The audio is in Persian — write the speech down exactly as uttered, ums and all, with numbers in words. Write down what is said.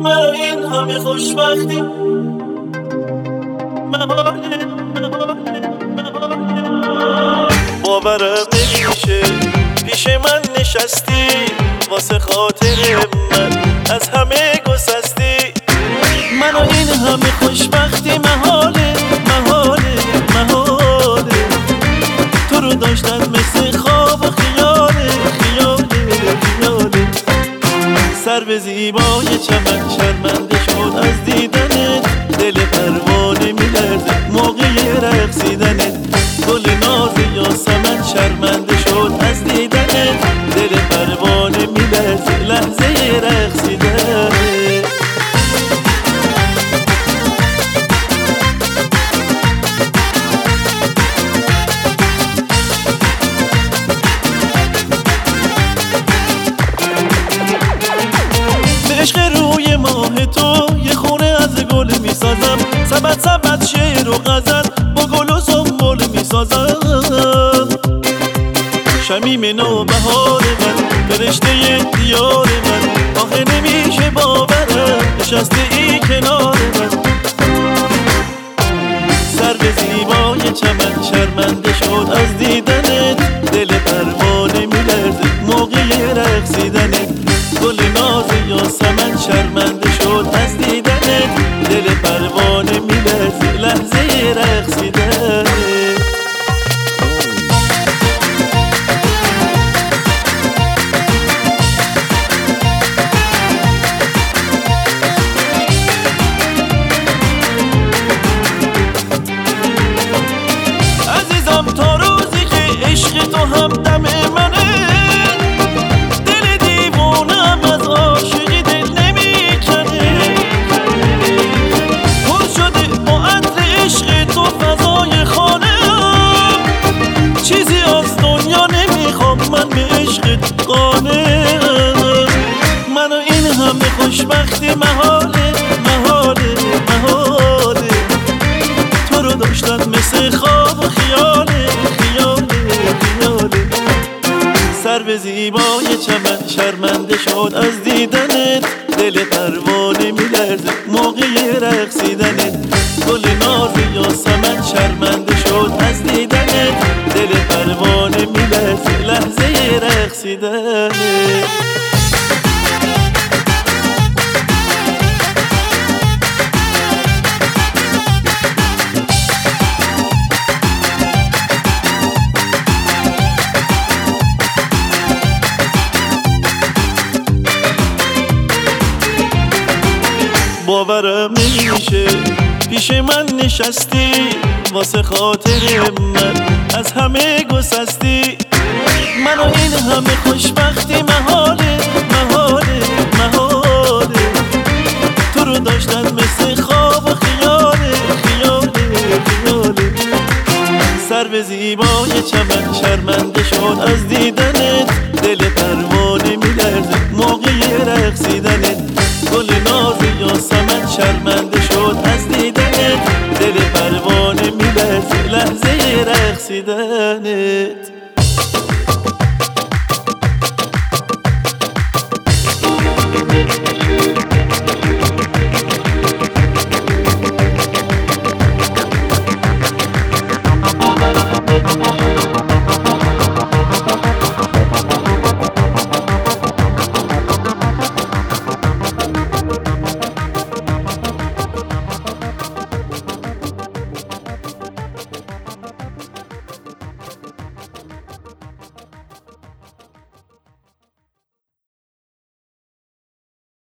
مرا این همه خوشبختی محاله محاله محاله. باورم نمیشه پیش من نشستی واسه خاطر من از همه گسستی. منو این همه خوشبختی محاله محاله محاله. تو رو داشتم مثل خواب و خیاله خیاله خیاله. سر به زیبای چمن شرمنده شد از دیدنت، دل پروانه میلرزه موقع رقصیدنت. گل ناز یاسمن شرمنده شد از دیدنت، دل پروانه میلرزه لحظه رقصیدنت. عشق روی ماه تو یه خونه از گل میسازم، سبت سبت شعر و غزل با گل و سنبل میسازم. شمیم نوبهار من فرشته دیار من، آخه نمیشه باورم نشسته ای کنار من. سر به زیبای چمن شرمنده شد از دیدنت، دل پروانه میلرزه موقع رقصیدنت. گل ناز یاسمن شرمنده شد از دیدنت، دل پروانه میلرزه لحظه رقصیدنت. عزیزم تا روزی که عشق تو هم دم منه، من به عشقت قانعم. منو این همه خوشبختی محاله محاله محاله. تو رو داشتم مثل خواب و خیاله خیاله خیاله. سر به زیبای چمن شرمنده شد از دیدنت، دل پروانه میلرزه موقع رقصیدنت. گل ناز یاسمن شرمنده شد از دیدنت، دل پروانه میلرزه لحظه رقصیدنت. باورم نمیشه پیش من نشستی واسه خاطر من از همه گسستی. منو این همه خوشبختی محاله محاله محاله. تو رو داشتم مثل خواب و خیاله خیاله خیاله. سر به زیبای چمن شرمنده شد از دیدن